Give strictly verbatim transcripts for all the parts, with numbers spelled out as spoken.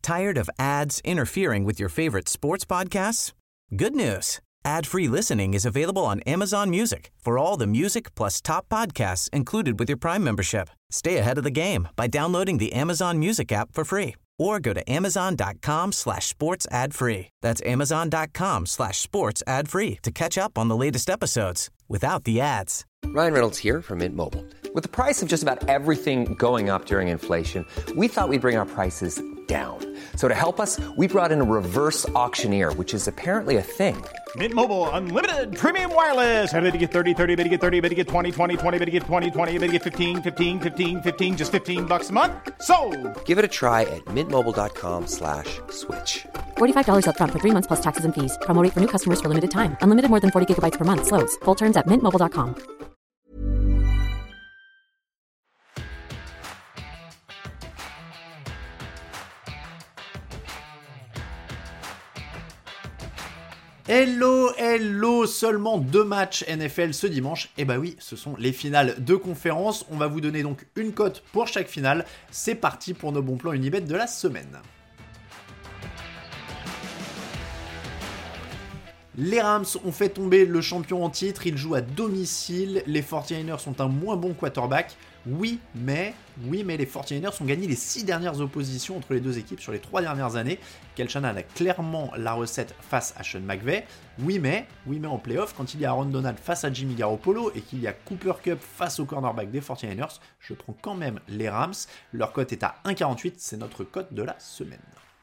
Tired of ads interfering with your favorite sports podcasts? Good news. Ad-free listening is available on Amazon Music for all the music plus top podcasts included with your Prime membership. Stay ahead of the game by downloading the Amazon Music app for free or go to amazon.com slash sports ad free. That's amazon.com slash sports ad free to catch up on the latest episodes without the ads. Ryan Reynolds here from Mint Mobile. With the price of just about everything going up during inflation, we thought we'd bring our prices down. So to help us, we brought in a reverse auctioneer, which is apparently a thing. Mint Mobile Unlimited Premium Wireless. How to get thirty, thirty, how to get thirty, how to get twenty, twenty, twenty, how to get twenty, twenty, how to get fifteen, fifteen, fifteen, fifteen, just fifteen bucks a month? Sold! Give it a try at mintmobile.com slash switch. forty-five dollars up front for three months plus taxes and fees. Promo rate for new customers for limited time. Unlimited more than forty gigabytes per month. Slows full terms at mint mobile dot com. Hello, hello, seulement deux matchs N F L ce dimanche. Et bah oui, ce sont les finales de conférence. On va vous donner donc une cote pour chaque finale. C'est parti pour nos bons plans Unibet de la semaine. Les Rams ont fait tomber le champion en titre, ils jouent à domicile, les forty-niners sont un moins bon quarterback. Oui, mais, oui, mais les forty-niners ont gagné les six dernières oppositions entre les deux équipes sur les trois dernières années. Kyle Shanahan a clairement la recette face à Sean McVay. Oui, mais, oui, mais en playoff, quand il y a Aaron Donald face à Jimmy Garoppolo et qu'il y a Cooper Kupp face au cornerback des forty-niners, je prends quand même les Rams. Leur cote est à un virgule quarante-huit, c'est notre cote de la semaine.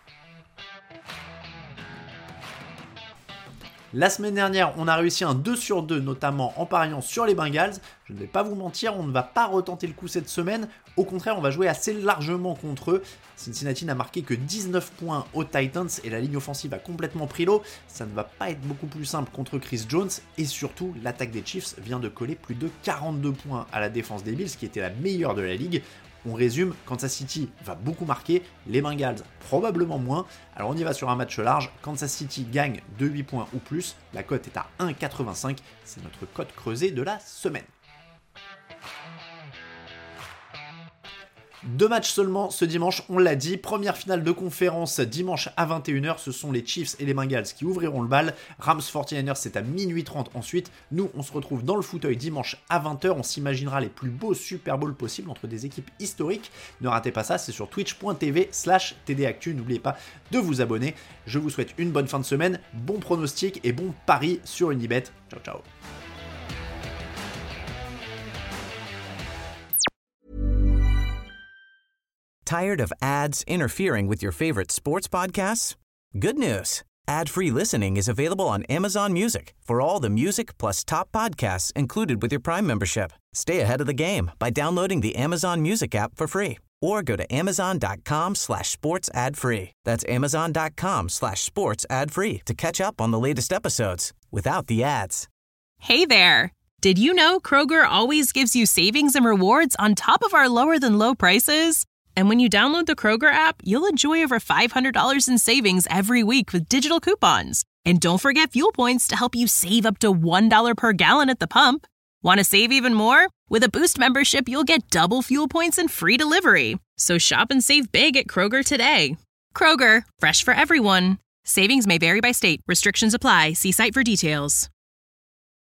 La semaine dernière, on a réussi un deux sur deux, notamment en pariant sur les Bengals. Je ne vais pas vous mentir, on ne va pas retenter le coup cette semaine. Au contraire, on va jouer assez largement contre eux. Cincinnati n'a marqué que dix-neuf points aux Titans et la ligne offensive a complètement pris l'eau. Ça ne va pas être beaucoup plus simple contre Chris Jones. Et surtout, l'attaque des Chiefs vient de coller plus de quarante-deux points à la défense des Bills, qui était la meilleure de la ligue. On résume, Kansas City va beaucoup marquer, les Bengals probablement moins. Alors on y va sur un match large, Kansas City gagne de huit points ou plus, la cote est à un virgule quatre-vingt-cinq, c'est notre cote creusée de la semaine. Deux matchs seulement ce dimanche, on l'a dit. Première finale de conférence dimanche à vingt et une heures. Ce sont les Chiefs et les Bengals qui ouvriront le bal. Rams forty-niners, c'est à minuit trente ensuite. Nous, on se retrouve dans le fauteuil dimanche à vingt heures. On s'imaginera les plus beaux Super Bowls possibles entre des équipes historiques. Ne ratez pas ça, c'est sur twitch.tv slash tdactu. N'oubliez pas de vous abonner. Je vous souhaite une bonne fin de semaine, bon pronostic et bon pari sur Unibet. Ciao, ciao. Tired of ads interfering with your favorite sports podcasts? Good news. Ad-free listening is available on Amazon Music for all the music plus top podcasts included with your Prime membership. Stay ahead of the game by downloading the Amazon Music app for free or go to amazon.com slash sports ad free. That's amazon.com slash sports ad free to catch up on the latest episodes without the ads. Hey there. Did you know Kroger always gives you savings and rewards on top of our lower than low prices? And when you download the Kroger app, you'll enjoy over five hundred dollars in savings every week with digital coupons. And don't forget fuel points to help you save up to one dollar per gallon at the pump. Want to save even more? With a Boost membership, you'll get double fuel points and free delivery. So shop and save big at Kroger today. Kroger, fresh for everyone. Savings may vary by state. Restrictions apply. See site for details.